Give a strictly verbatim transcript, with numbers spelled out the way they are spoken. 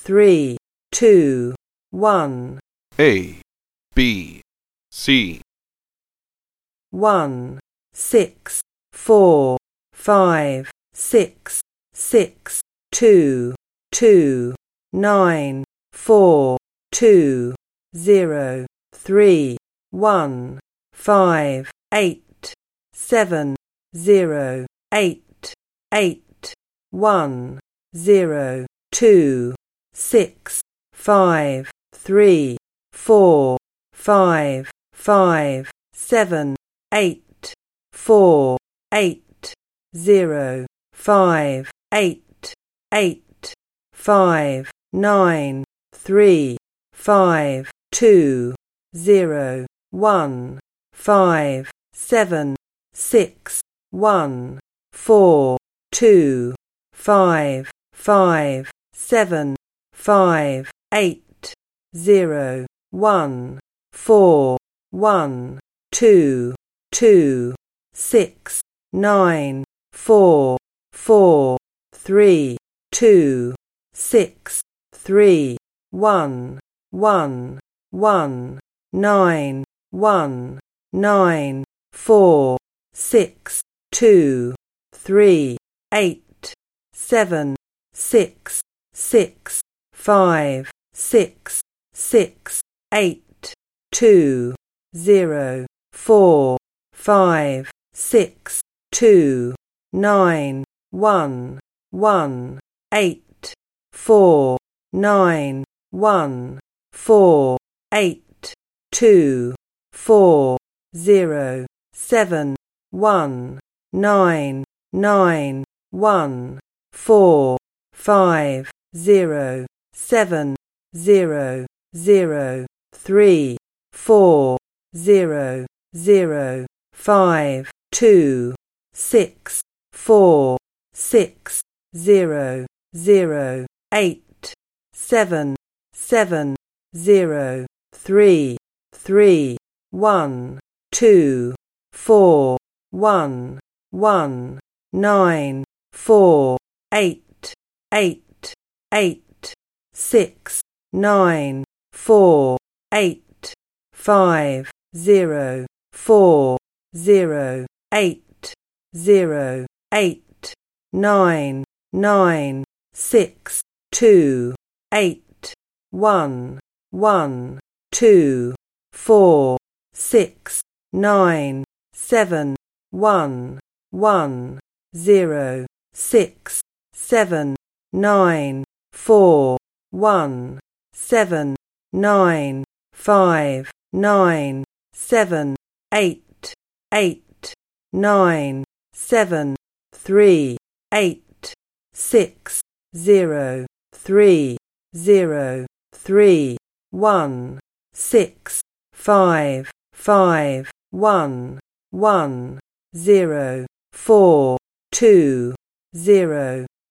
three, two, one. A, B, C. One, six, four, five, six, six, two, two, nine, four, two, zero, three, one, five, eight, seven, zero, eight, eight, one, zero, two, six, five, three, four, five, five, seven, eight, four, eight, zero, five, eight, eight, five, nine, three, five, two, zero, one, five, seven, six, one, four, two, five, five, seven, five, eight, zero, one, four, one, two, two, six, nine, four, four, three, two, six, three, one, one, one, nine, one, nine, four, six, two, three, eight, seven, six, six, five, six, six, eight, two, zero, four, five, six, two, nine, one, one, eight, four, nine, one, four, eight, two, four, zero, seven, one, nine, nine, one, four, five, zero, seven, zero, zero, three, four, zero, zero, five, two, six, four, six, zero, zero, eight, seven, seven, zero, three, three, one, two, four, one, one, nine, four, eight, eight, eight, six, nine, four, eight, five, zero, four, zero, eight, zero, eight, nine, nine, six, two, eight, one, one, two, four, six, nine, seven, one, one, zero, six, seven, nine, four, one, seven, nine, five, nine, seven, eight, eight, nine, seven, three, eight, six, zero, three, zero, three, one, six, five, five, one, one, zero, four, two, zero,